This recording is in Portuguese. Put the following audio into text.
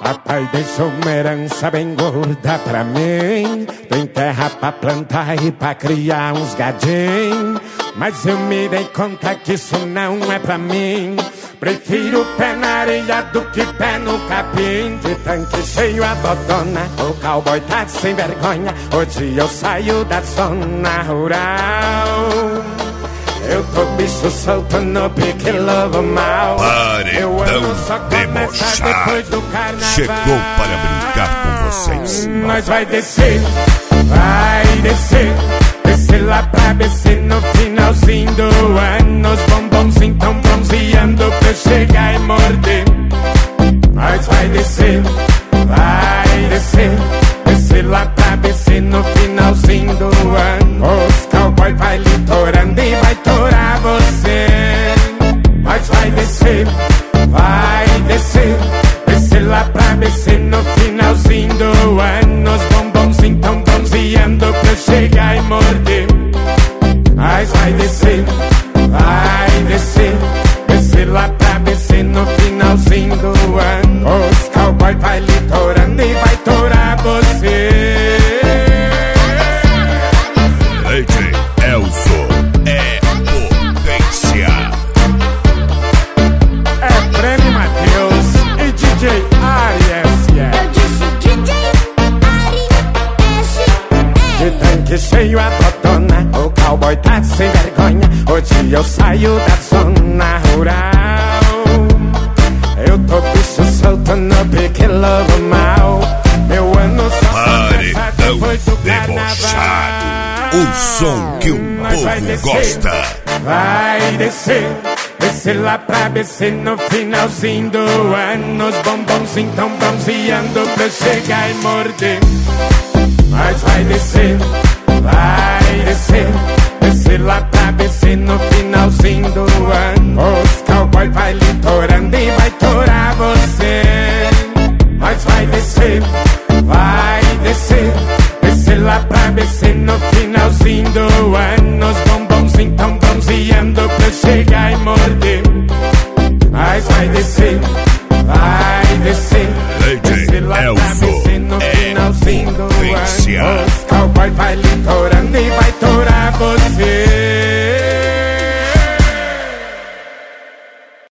Papai deixou uma herança bem gorda pra mim. Tem terra pra plantar e pra criar uns gadinhos. Mas eu me dei conta que isso não é pra mim. Prefiro pé na areia do que pé no capim. De tanque cheio a botona, o cowboy tá sem vergonha. Hoje eu saio da zona rural. Eu tô bicho solto no pique lobo mal. Paredão debochado chegou para brincar com vocês. Nós vai descer, vai descer. Descer lá pra BC no finalzinho do ano. Os bombons então bronzeando pra eu chegar e morder. Nós vai descer, vai descer. Descer lá pra BC no finalzinho do ano. Os cowboy vai litorando e vai torar você. Nós vai descer, vai descer. Descer lá pra BC no finalzinho do ano. Os bombons então bronzeando pra eu chegar e morder. Nós vai descer, vai descer. Descer lá pra BC no finalzinho do ano. Os cowboy vai litorando e vai torar você. DJ Elzo é potência. É Prêmio Matheus e DJ Ari S.E. Eu disse DJ Ari S.E. De tanque cheio a botona, o cowboy tá sem vergonha. Hoje eu saio da zona rural. Eu tô bicho solto no pique lobo mal. Meu ano só começa depois do Debochado, o som que o povo gosta. Vai descer, descer lá pra BC no finalzinho do ano. Os bombons então bronzeando pra eu chegar e morder. Mas vai descer, vai descer.